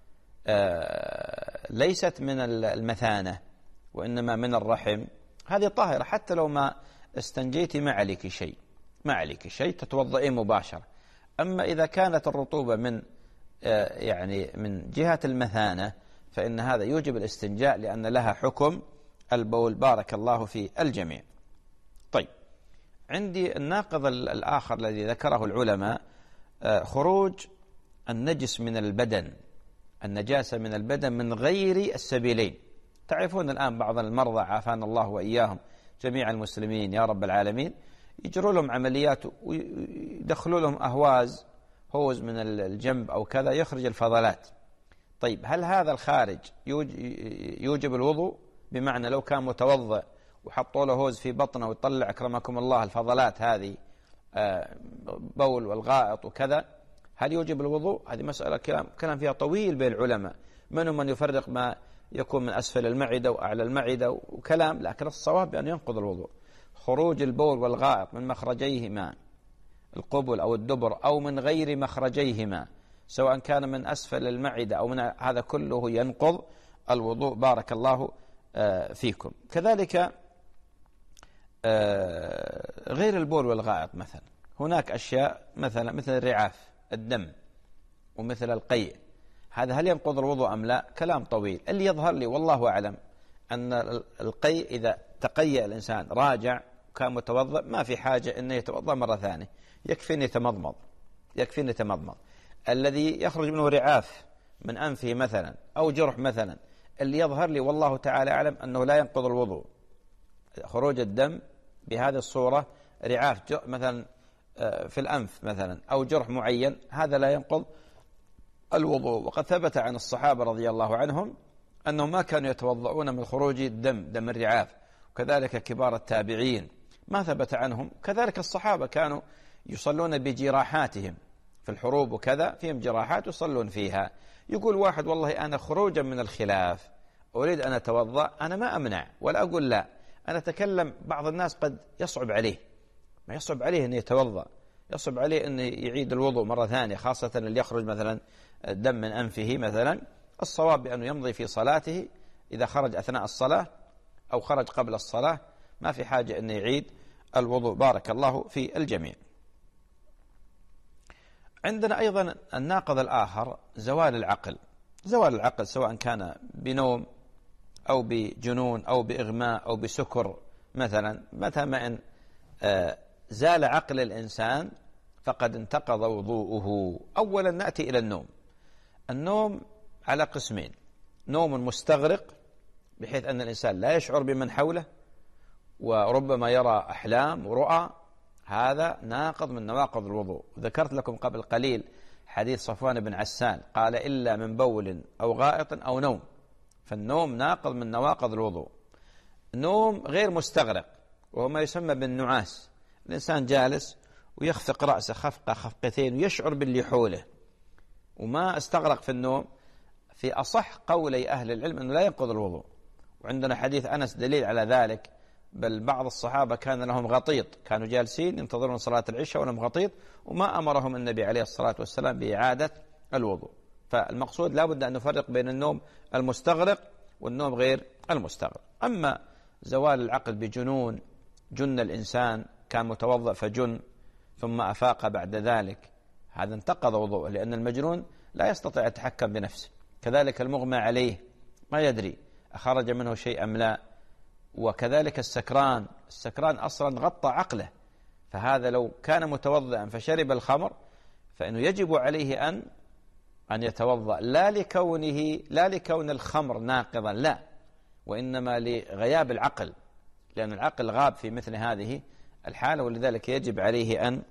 ليست من المثانة وإنما من الرحم، هذه طاهرة، حتى لو ما استنجيت ما عليك شيء، ما عليك شيء، تتوضئين مباشرة. أما إذا كانت الرطوبة من يعني من جهة المثانة فإن هذا يوجب الاستنجاء، لأن لها حكم البول. بارك الله في الجميع. طيب، عندي الناقض الآخر الذي ذكره العلماء، خروج النجس من البدن، النجاسة من البدن من غير السبيلين. تعرفون الآن بعض المرضى عافانا الله وإياهم جميع المسلمين يا رب العالمين، يجروا لهم عمليات ويدخلوا لهم أهواز، هوز من الجنب أو كذا، يخرج الفضلات. طيب، هل هذا الخارج يوجب الوضوء؟ بمعنى لو كان متوضئ وحطوا له هوز في بطنه ويطلع أكرمكم الله الفضلات هذه، بول والغائط وكذا، هل يوجب الوضوء؟ هذه مسألة كلام كلام فيها طويل بين العلماء، منهم من يفرق ما يكون من أسفل المعدة وأعلى المعدة وكلام، لكن الصواب بأن ينقض الوضوء. خروج البول والغائط من مخرجيهما، القبل أو الدبر، أو من غير مخرجيهما، سواء كان من أسفل المعدة أو من هذا كله ينقض الوضوء. بارك الله فيكم. كذلك غير البول والغائط، مثلا هناك أشياء مثلا مثل الرعاف، الدم، ومثل القيء، هذا هل ينقض الوضوء أم لا؟ كلام طويل. اللي يظهر لي والله أعلم أن القيء إذا تقيأ الإنسان راجع كان متوضأ ما في حاجة أنه يتوضأ مرة ثانية، يكفي أن يتمضمض، يكفي أن يتمضمض. الذي يخرج منه رعاف من أنفه مثلا أو جرح مثلا، اللي يظهر لي والله تعالى أعلم أنه لا ينقض الوضوء. خروج الدم بهذه الصورة، رعاف مثلا في الأنف مثلا أو جرح معين، هذا لا ينقض الوضوء. وقد ثبت عن الصحابة رضي الله عنهم أنهم ما كانوا يتوضؤون من خروج الدم، دم الرعاف، وكذلك كبار التابعين ما ثبت عنهم. كذلك الصحابة كانوا يصلون بجراحاتهم في الحروب وكذا، فيهم جراحات يصلون فيها. يقول واحد والله أنا خروجا من الخلاف أريد أن أتوضأ، أنا ما أمنع ولا أقول لا، أنا أتكلم بعض الناس قد يصعب عليه، ما يصعب عليه أن يتوضأ، يصعب عليه أن يعيد الوضوء مرة ثانية، خاصة اللي يخرج مثلا دم من أنفه مثلا. الصواب بأنه يمضي في صلاته، إذا خرج أثناء الصلاة أو خرج قبل الصلاة ما في حاجة أن يعيد الوضوء. بارك الله في الجميع. عندنا أيضا الناقض الآخر زوال العقل. زوال العقل سواء كان بنوم أو بجنون أو بإغماء أو بسكر مثلا، متى ما إن زال عقل الإنسان فقد انتقض وضوءه. أولا نأتي إلى النوم. النوم على قسمين: نوم مستغرق بحيث أن الإنسان لا يشعر بمن حوله وربما يرى أحلام ورؤى، هذا ناقض من نواقض الوضوء. ذكرت لكم قبل قليل حديث صفوان بن عسان قال: إلا من بول أو غائط أو نوم. فالنوم ناقض من نواقض الوضوء. نوم غير مستغرق وهو ما يسمى بالنعاس، الإنسان جالس ويخفق رأسه خفقة خفقتين ويشعر باللي حوله وما استغرق في النوم، في أصح قولي أهل العلم أنه لا ينقض الوضوء. وعندنا حديث أنس دليل على ذلك، بل بعض الصحابة كان لهم غطيط، كانوا جالسين ينتظرون صلاة العشاء ولهم غطيط وما أمرهم النبي عليه الصلاة والسلام بإعادة الوضوء. فالمقصود لا بد أن نفرق بين النوم المستغرق والنوم غير المستغرق. أما زوال العقل بجنون، جن الإنسان كان متوضأ فجن ثم أفاق بعد ذلك، هذا انتقض وضوءه، لأن المجنون لا يستطيع يتحكم بنفسه. كذلك المغمى عليه ما يدري أخرج منه شيء أم لا. وكذلك السكران، السكران أصلا غطى عقله، فهذا لو كان متوضئا فشرب الخمر فإنه يجب عليه أن أن يتوضأ، لا لكونه لا لكون الخمر ناقضا، لا، وإنما لغياب العقل، لأن العقل غاب في مثل هذه الحالة، ولذلك يجب عليه أن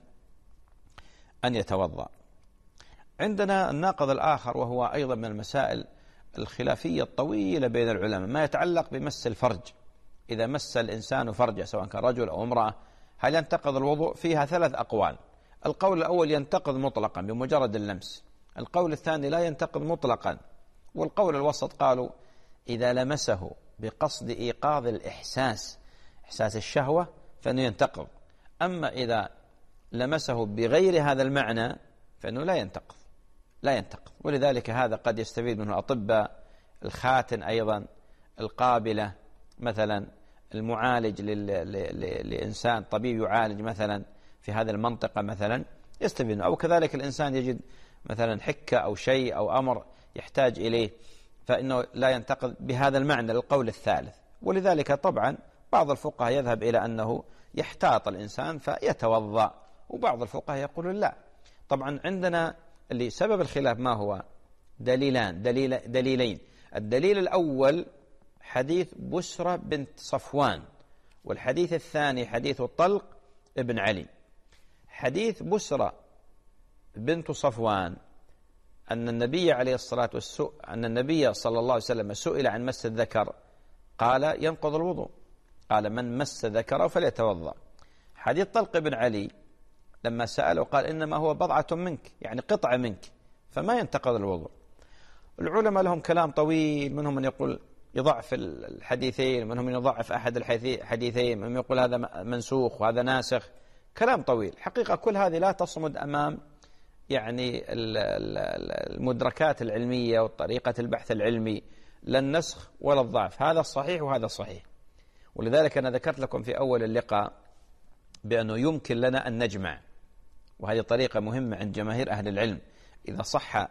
أن يتوضأ. عندنا الناقض الآخر، وهو أيضا من المسائل الخلافية الطويلة بين العلماء، ما يتعلق بمس الفرج. إذا مس الإنسان فرجه سواء كان رجل أو امرأة هل ينتقض الوضوء؟ فيها ثلاث أقوال. القول الأول ينتقض مطلقا بمجرد اللمس، القول الثاني لا ينتقض مطلقا، والقول الوسط قالوا إذا لمسه بقصد إيقاظ الإحساس، إحساس الشهوة، فإنه ينتقض. أما إذا لمسه بغير هذا المعنى فإنه لا ينتقض لا ينتقض ولذلك هذا قد يستفيد منه الأطباء، الخاتن أيضا، القابلة مثلا، المعالج لإنسان، طبيب يعالج مثلا في هذه المنطقة مثلا يستفيد، أو كذلك الإنسان يجد مثلا حكة أو شيء أو أمر يحتاج إليه، فإنه لا ينتقض بهذا المعنى القول الثالث. ولذلك طبعا بعض الفقهاء يذهب إلى أنه يحتاط الإنسان فيتوضأ، وبعض الفقهاء يقولون لا. طبعا عندنا اللي سبب الخلاف ما هو؟ دليلان دليل دليلين. الدليل الأول حديث بسرة بنت صفوان، والحديث الثاني حديث الطلق ابن علي. حديث بسرة بنت صفوان أن النبي عليه الصلاة والسلام أن النبي صلى الله عليه وسلم سئل عن مس الذكر قال ينقض الوضوء، قال من مس ذكره فليتوضأ. حديث طلق بن علي لما سأله قال إنما هو بضعة منك، يعني قطعة منك، فما ينتقض الوضوء. العلماء لهم كلام طويل، منهم من يقول يضعف الحديثين، منهم من يضعف أحد الحديثين، منهم يقول هذا منسوخ وهذا ناسخ، كلام طويل. حقيقة كل هذه لا تصمد أمام يعني المدركات العلمية وطريقة البحث العلمي، لا النسخ ولا الضعف، هذا الصحيح وهذا الصحيح. ولذلك أنا ذكرت لكم في أول اللقاء بأنه يمكن لنا أن نجمع، وهذه طريقة مهمة عند جماهير أهل العلم. إذا صح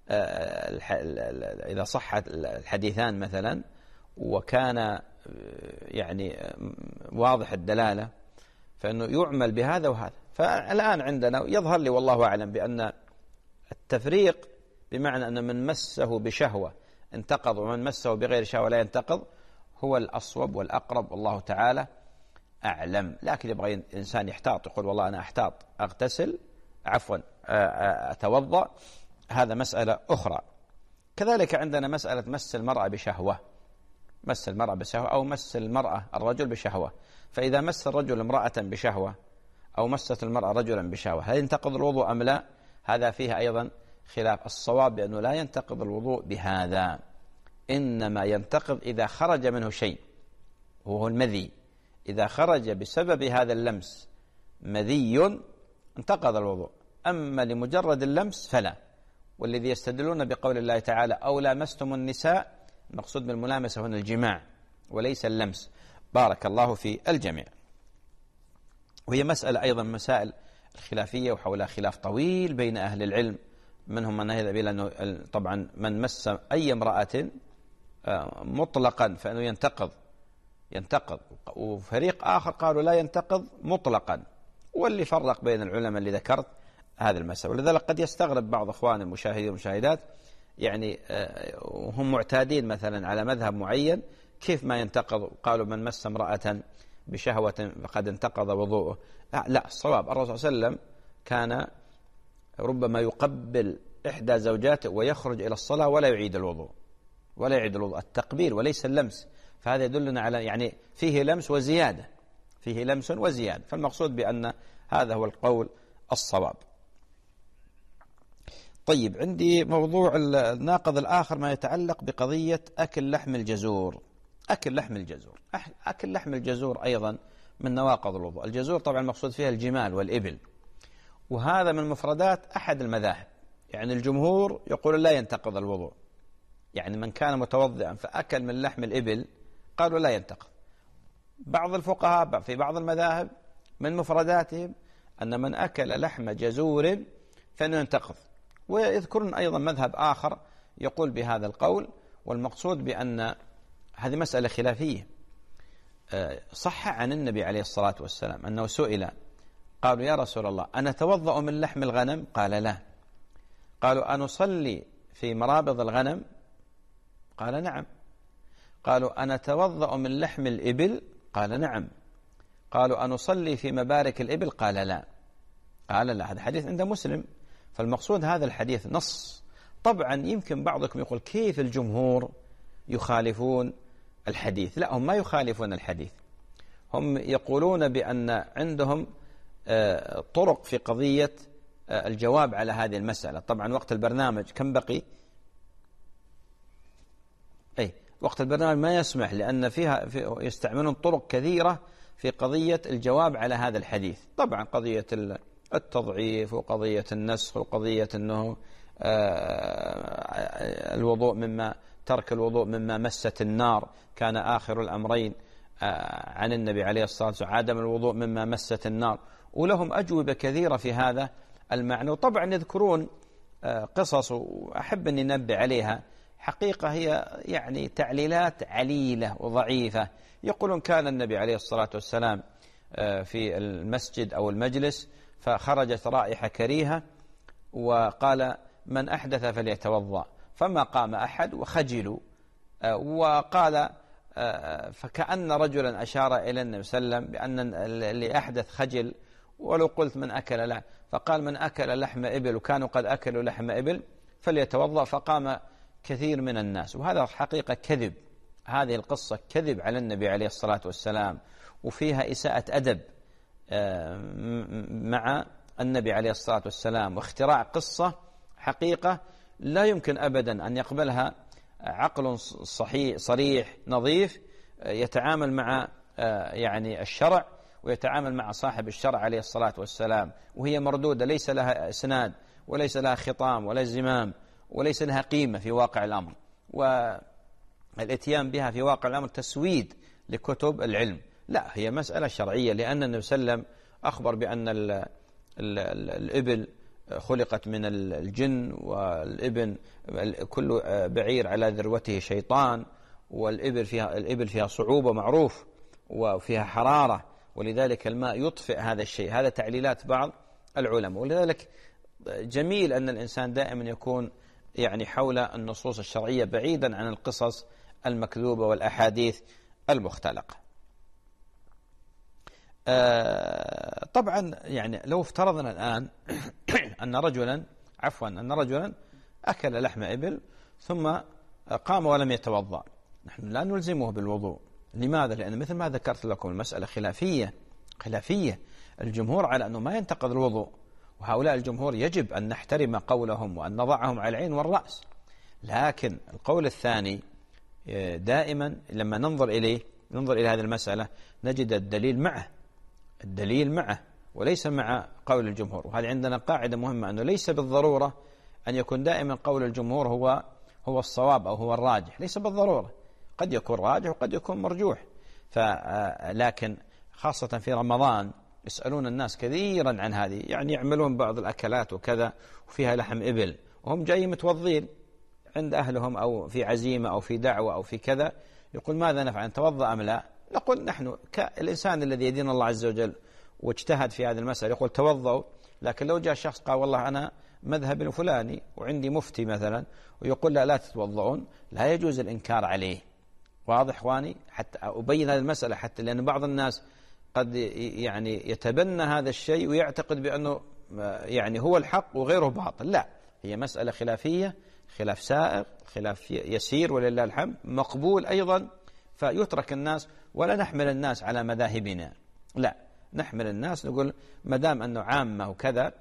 إذا صح الحديثان مثلا وكان يعني واضح الدلالة فإنه يعمل بهذا وهذا. فالآن عندنا يظهر لي والله أعلم بأن التفريق بمعنى أن من مسه بشهوة انتقض ومن مسه بغير شهوة لا ينتقض هو الأصوب والأقرب، والله تعالى أعلم. لكن يبغى الإنسان يحتاط، يقول والله أنا أحتاط أغتسل عفوا أتوضأ، هذا مسألة أخرى. كذلك عندنا مسألة مس المرأة بشهوة، مس المرأة بشهوة أو مس المرأة الرجل بشهوة. فإذا مس الرجل امرأة بشهوة أو مست المرأة رجلا بشهوة هل ينتقض الوضوء أم لا؟ هذا فيها أيضا خلاف. الصواب بأنه لا ينتقض الوضوء بهذا، إنما ينتقض إذا خرج منه شيء وهو المذي. إذا خرج بسبب هذا اللمس مذي انتقض الوضوء، أما لمجرد اللمس فلا. والذي يستدلون بقول الله تعالى أو لامستم النساء، المقصود بالملامسة هنا الجماع وليس اللمس. بارك الله في الجميع. وهي مسألة أيضا مسائل الخلافية وحولها خلاف طويل بين أهل العلم، منهم من يذهب إلى أنه طبعا من مس أي امرأة مطلقا فإنه ينتقض ينتقض وفريق آخر قالوا لا ينتقض مطلقا، واللي فرق بين العلماء اللي ذكرت هذا المسألة. ولذلك قد يستغرب بعض أخوان المشاهدين والمشاهدات يعني وهم معتادين مثلا على مذهب معين كيف ما ينتقض، قالوا من مس امرأة بشهوة فقد انتقض وضوءه. لا، الصواب الرسول صلى الله عليه وسلم كان ربما يقبل إحدى زوجاته ويخرج إلى الصلاة ولا يعيد الوضوء ولا يعيد الوضوء التقبيل وليس اللمس. فهذا يدلنا على يعني فيه لمس وزيادة، فيه لمس وزيادة. فالمقصود بأن هذا هو القول الصواب. طيب، عندي موضوع الناقض الآخر ما يتعلق بقضية أكل لحم الجزور. أكل لحم الجزور أكل لحم الجزور أيضا من نواقض الوضوء. الجزور طبعا المقصود فيها الجمال والإبل، وهذا من مفردات أحد المذاهب. يعني الجمهور يقول لا ينتقض الوضوء، يعني من كان متوضئا فأكل من لحم الإبل قالوا لا ينتقض. بعض الفقهاء في بعض المذاهب من مفرداتهم أن من أكل لحم جزور فإنه ينتقض، ويذكرون أيضا مذهب آخر يقول بهذا القول، والمقصود بأن هذه مسألة خلافية. صح عن النبي عليه الصلاة والسلام أنه سئل، قالوا يا رسول الله أنتوضأ من لحم الغنم؟ قال لا. قالوا أنصلي في مرابض الغنم؟ قال نعم. قالوا أنتوضأ من لحم الإبل؟ قال نعم. قالوا أنصلي في مبارك الإبل؟ قال لا. قال لا. هذا حديث عند مسلم. فالمقصود هذا الحديث نص. طبعا يمكن بعضكم يقول كيف الجمهور يخالفون الحديث؟ لا، هم ما يخالفون الحديث، هم يقولون بأن عندهم طرق في قضية الجواب على هذه المسألة. طبعا وقت البرنامج كم بقي؟ أي وقت البرنامج ما يسمح، لأن فيها في يستعملون طرق كثيرة في قضية الجواب على هذا الحديث. طبعا قضية التضعيف وقضية النسخ وقضية أنه الوضوء مما ترك الوضوء مما مست النار كان آخر الأمرين عن النبي عليه الصلاة والسلام، عدم الوضوء مما مست النار، ولهم أجوبة كثيرة في هذا المعنى. وطبعا يذكرون قصص وأحب أن ننبه عليها، حقيقة هي يعني تعليلات عليلة وضعيفة. يقولون كان النبي عليه الصلاة والسلام في المسجد أو المجلس فخرجت رائحة كريهة وقال من أحدث فليتوضأ، فما قام أحد وخجلوا، وقال فكأن رجلا أشار إلى النبي صلى الله عليه وسلم بأن اللي أحدث خجل، ولو قلت من أكل لا، فقال من أكل لحم إبل وكانوا قد أكلوا لحم إبل فليتوضأ، فقام كثير من الناس. وهذا حقيقة كذب، هذه القصة كذب على النبي عليه الصلاة والسلام، وفيها إساءة أدب مع النبي عليه الصلاة والسلام، واختراع قصة حقيقة لا يمكن أبدا أن يقبلها عقل صحيح صريح نظيف يتعامل مع يعني الشرع ويتعامل مع صاحب الشرع عليه الصلاة والسلام، وهي مردودة ليس لها إسناد وليس لها خطام ولا زمام وليس لها قيمة في واقع الأمر، والاتيان بها في واقع الأمر تسويد لكتب العلم. لا، هي مسألة شرعية، لأن النبي صلى الله عليه وسلم أخبر بأن ال ال ال الإبل خلقت من الجن، والإبن كل بعير على ذروته شيطان، والإبل فيها الإبل فيها صعوبة معروف وفيها حرارة، ولذلك الماء يطفئ هذا الشيء. هذا تعليلات بعض العلماء. ولذلك جميل أن الإنسان دائما يكون يعني حول النصوص الشرعية بعيدا عن القصص المكذوبة والأحاديث المختلقة. آه طبعا يعني لو افترضنا الآن أن رجلا عفوا أن رجلا أكل لحم إبل ثم قام ولم يتوضأ، نحن لا نلزمه بالوضوء. لماذا؟ لأن مثل ما ذكرت لكم المسألة خلافية خلافية الجمهور على أنه ما ينتقض الوضوء، وهؤلاء الجمهور يجب أن نحترم قولهم وأن نضعهم على العين والرأس. لكن القول الثاني دائما لما ننظر إليه ننظر إلى هذه المسألة نجد الدليل معه الدليل معه وليس مع قول الجمهور. وهذه عندنا قاعدة مهمة، أنه ليس بالضرورة أن يكون دائما قول الجمهور هو هو الصواب أو هو الراجح، ليس بالضرورة، قد يكون راجح وقد يكون مرجوح. لكن خاصة في رمضان يسألون الناس كثيرا عن هذه، يعني يعملون بعض الأكلات وكذا وفيها لحم إبل وهم جايين متوضين عند أهلهم أو في عزيمة أو في دعوة أو في كذا، يقول ماذا نفعل، نتوضأ أم لا؟ نقول نحن كالإنسان الذي يدين الله عز وجل واجتهد في هذه المسألة يقول توضأوا. لكن لو جاء شخص قال والله أنا مذهب الفلاني وعندي مفتي مثلا ويقول لا لا تتوضؤون، لا يجوز الإنكار عليه. واضح إخواني؟ حتى أبين هذه المسألة، حتى لأن بعض الناس قد يعني يتبنى هذا الشيء ويعتقد بأنه يعني هو الحق وغيره باطل. لا، هي مسألة خلافية، خلاف سائغ، خلاف يسير ولله الحمد، مقبول أيضا، فيترك الناس ولا نحمل الناس على مذاهبنا، لا نحمل الناس نقول ما دام أنه عامة وكذا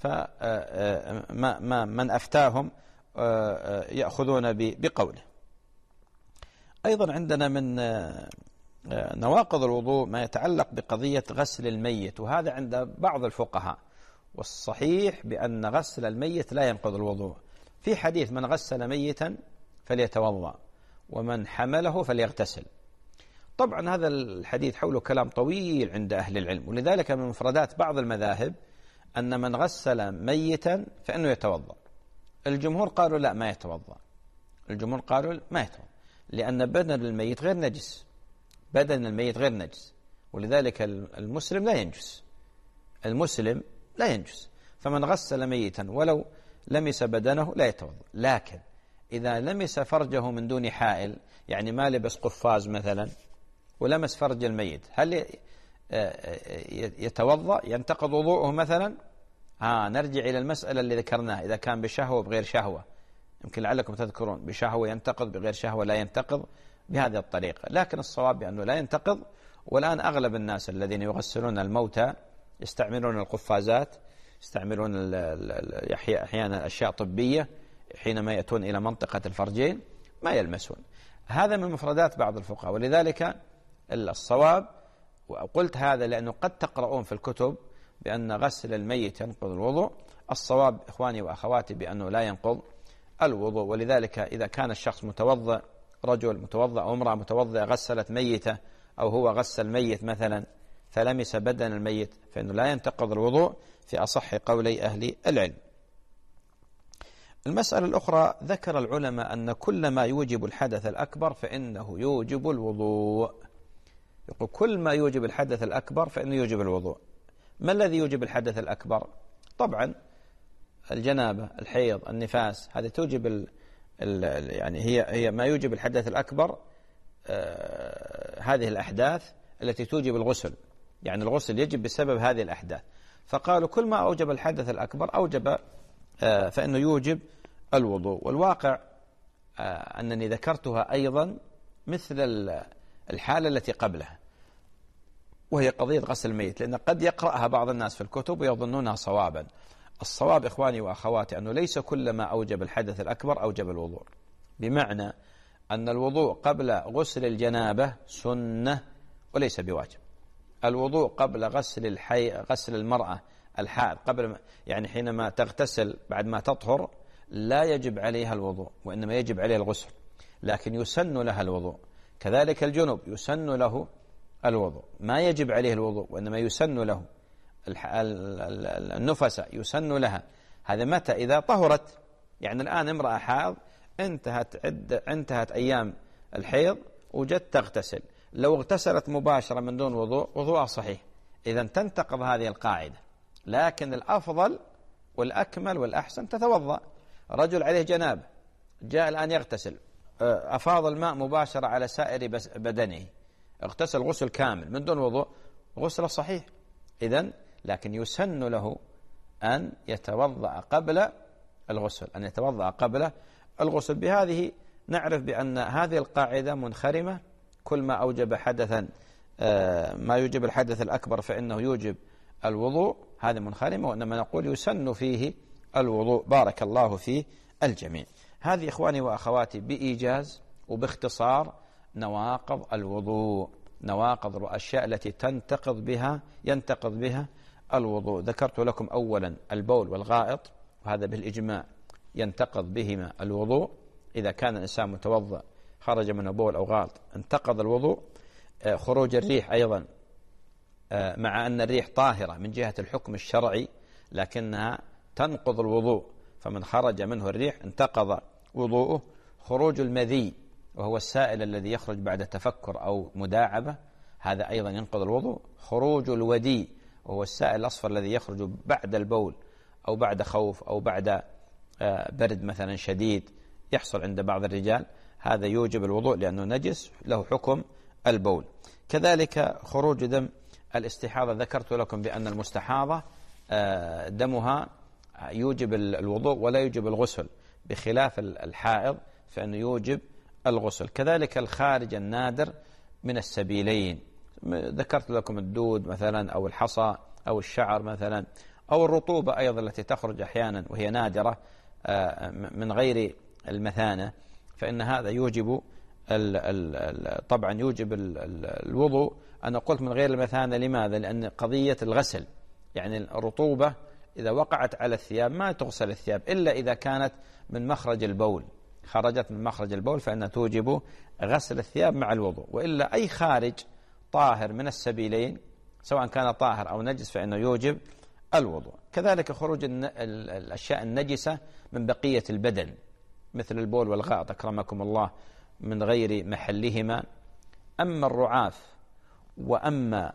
فما من أفتاهم يأخذون بقوله. أيضا عندنا من نواقض الوضوء ما يتعلق بقضية غسل الميت، وهذا عند بعض الفقهاء، والصحيح بأن غسل الميت لا ينقض الوضوء. في حديث من غسل ميتا فليتوضأ ومن حمله فليغتسل. طبعا هذا الحديث حوله كلام طويل عند أهل العلم، ولذلك من مفردات بعض المذاهب أن من غسل ميتا فإنه يتوضأ. الجمهور قالوا لا، ما يتوضأ. الجمهور قالوا ما يتوضأ، لأن بدن الميت غير نجس، بدن الميت غير نجس، ولذلك المسلم لا ينجس، المسلم لا ينجس، فمن غسل ميتا ولو لمس بدنه لا يتوضأ. لكن إذا لمس فرجه من دون حائل، يعني ما لبس قفاز مثلا ولمس فرج الميت، هل يتوضأ ينتقض وضوءه مثلا؟ آه نرجع إلى المسألة اللي ذكرناها، إذا كان بشهوة بغير شهوة، يمكن لعلكم تذكرون بشهوة ينتقض، بغير شهوة لا ينتقض، بهذه الطريقة. لكن الصواب بأنه لا ينتقض. والآن أغلب الناس الذين يغسلون الموتى يستعملون القفازات، يستعملون أحيانا أشياء طبية حينما يأتون إلى منطقة الفرجين ما يلمسون. هذا من مفردات بعض الفقهاء، ولذلك الصواب، وقلت هذا لأنه قد تقرؤون في الكتب بأن غسل الميت ينقض الوضوء. الصواب إخواني وأخواتي بأنه لا ينقض الوضوء. ولذلك إذا كان الشخص متوضأ، رجل متوضأ أو امرأة متوضأة غسلت ميتة، أو هو غسل ميت مثلا فلمس بدن الميت، فإنه لا ينتقض الوضوء في أصح قولي أهل العلم. المسألة الأخرى، ذكر العلماء أن كل ما يوجب الحدث الأكبر فإنه يوجب الوضوء. يقول كل ما يوجب الحدث الأكبر فإنه يوجب الوضوء. ما الذي يوجب الحدث الأكبر؟ طبعا الجنابة، الحيض، النفاس، هذه توجب ال ال يعني هي هي ما يوجب الحدث الأكبر. آه هذه الأحداث التي توجب الغسل، يعني الغسل يجب بسبب هذه الأحداث. فقالوا كل ما أوجب الحدث الأكبر أوجب آه فإنه يوجب الوضوء. والواقع آه أنني ذكرتها أيضا مثل الحالة التي قبلها، وهي قضية غسل الميت، لأن قد يقرأها بعض الناس في الكتب ويظنونها صوابا. الصواب إخواني وأخواتي أنه ليس كل ما أوجب الحدث الأكبر أوجب الوضوء، بمعنى أن الوضوء قبل غسل الجنابة سنة وليس بواجب. الوضوء قبل غسل الحي غسل المرأة الحائض، قبل يعني حينما تغتسل بعد ما تطهر لا يجب عليها الوضوء، وإنما يجب عليها الغسل، لكن يسن لها الوضوء. كذلك الجنب يسن له الوضوء، ما يجب عليه الوضوء وإنما يسن له. النفساء يسن لها. هذا متى؟ إذا طهرت. يعني الآن امرأة حائض انتهت عد انتهت أيام الحيض وجت تغتسل، لو اغتسلت مباشرة من دون وضوء وضوءها صحيح، إذا تنتقض هذه القاعدة. لكن الأفضل والأكمل والأحسن تتوضأ. رجل عليه جنابة جاء الآن يغتسل، أفاض الماء مباشرة على سائر بدنه، اغتسل غسل كامل من دون وضوء، غسل صحيح. إذن لكن يسن له أن يتوضأ قبل الغسل، أن يتوضأ قبل الغسل. بهذه نعرف بأن هذه القاعدة منخرمة. كل ما أوجب حدثا ما يوجب الحدث الأكبر فإنه يوجب الوضوء، هذه منخرمة، وإنما نقول يسن فيه الوضوء. بارك الله في الجميع. هذه إخواني وأخواتي بإيجاز وباختصار نواقض الوضوء، نواقض الأشياء التي تنتقض بها ينتقض بها الوضوء. ذكرت لكم أولا البول والغائط، وهذا بالإجماع ينتقض بهما الوضوء. إذا كان الإنسان متوضأ خرج منه بول أو غائط انتقض الوضوء. خروج الريح أيضا، مع أن الريح طاهرة من جهة الحكم الشرعي لكنها تنقض الوضوء، فمن خرج منه الريح انتقض وضوءه. خروج المذي وهو السائل الذي يخرج بعد تفكر أو مداعبة، هذا أيضا ينقض الوضوء. خروج الودي وهو السائل الأصفر الذي يخرج بعد البول أو بعد خوف أو بعد برد مثلا شديد يحصل عند بعض الرجال، هذا يوجب الوضوء لأنه نجس له حكم البول. كذلك خروج دم الاستحاضة، ذكرت لكم بأن المستحاضة دمها يوجب الوضوء ولا يوجب الغسل، بخلاف الحائض فإنه يوجب الغسل. كذلك الخارج النادر من السبيلين، ذكرت لكم الدود مثلا أو الحصى أو الشعر مثلا، أو الرطوبة أيضا التي تخرج أحيانا وهي نادرة من غير المثانة، فإن هذا يوجب ال ال طبعا يوجب ال الوضوء. أنا قلت من غير المثانة لماذا؟ لأن قضية الغسل، يعني الرطوبة إذا وقعت على الثياب ما تغسل الثياب إلا إذا كانت من مخرج البول، خرجت من مخرج البول فإنها توجب غسل الثياب مع الوضوء. وإلا أي خارج طاهر من السبيلين سواء كان طاهر أو نجس فإنه يوجب الوضوء. كذلك خروج الأشياء النجسة من بقية البدن، مثل البول والغائط أكرمكم الله من غير محلهما. أما الرعاف وأما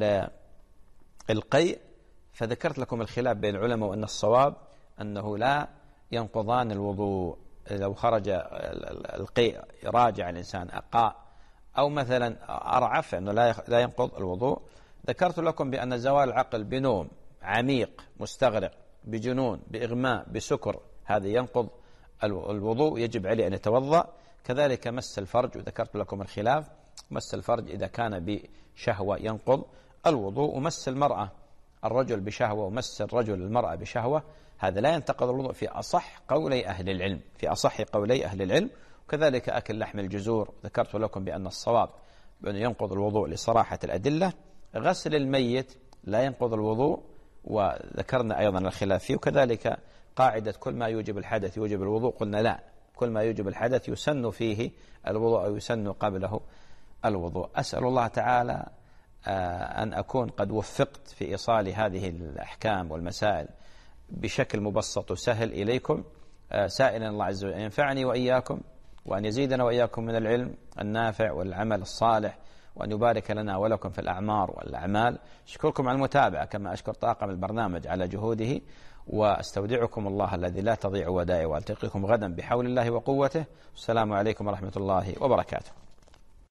القيء فذكرت لكم الخلاف بين العلماء، وأن الصواب أنه لا ينقضان الوضوء. لو خرج القيء راجع الإنسان أقاء أو مثلا أرعف أنه لا ينقض الوضوء. ذكرت لكم بأن زوال العقل بنوم عميق مستغرق بجنون بإغماء بسكر هذا ينقض الوضوء، يجب عليه أن يتوضأ. كذلك مس الفرج، وذكرت لكم الخلاف، مس الفرج إذا كان بشهوة ينقض الوضوء، ومس المرأة الرجل بشهوة ومس الرجل المرأة بشهوة هذا لا ينتقض الوضوء في أصح قولي أهل العلم، في أصح قولي أهل العلم. وكذلك أكل لحم الجزور ذكرت لكم بأن الصواب بأنه ينقض الوضوء لصراحة الأدلة. غسل الميت لا ينقض الوضوء، وذكرنا أيضا الخلاف فيه. وكذلك قاعدة كل ما يوجب الحدث يوجب الوضوء، قلنا لا، كل ما يوجب الحدث يسن فيه الوضوء أو يسن قبله الوضوء. أسأل الله تعالى أن أكون قد وفقت في إيصال هذه الأحكام والمسائل بشكل مبسط وسهل إليكم، سائلا الله عز وجل أن ينفعني وإياكم، وأن يزيدنا وإياكم من العلم النافع والعمل الصالح، وأن يبارك لنا ولكم في الأعمار والأعمال. أشكركم على المتابعة، كما أشكر طاقم البرنامج على جهوده، وأستودعكم الله الذي لا تضيع ودائعه، وألتقيكم غدا بحول الله وقوته. السلام عليكم ورحمة الله وبركاته.